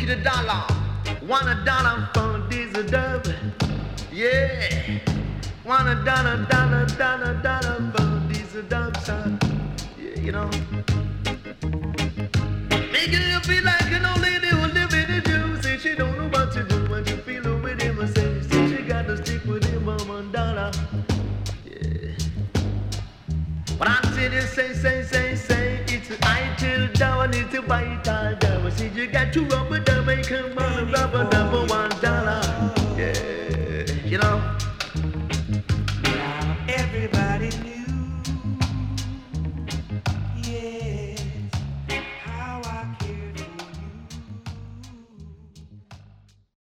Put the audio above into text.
need $1. $1 for this dub. Yeah. $1 for this dub, son. Yeah, you know. Making you feel like an old lady who live in the Jew. Say she don't know what to do when you feel with him. And say she got to stick with him for $1. Yeah. But I say this, say, it's I till down, it's a bite.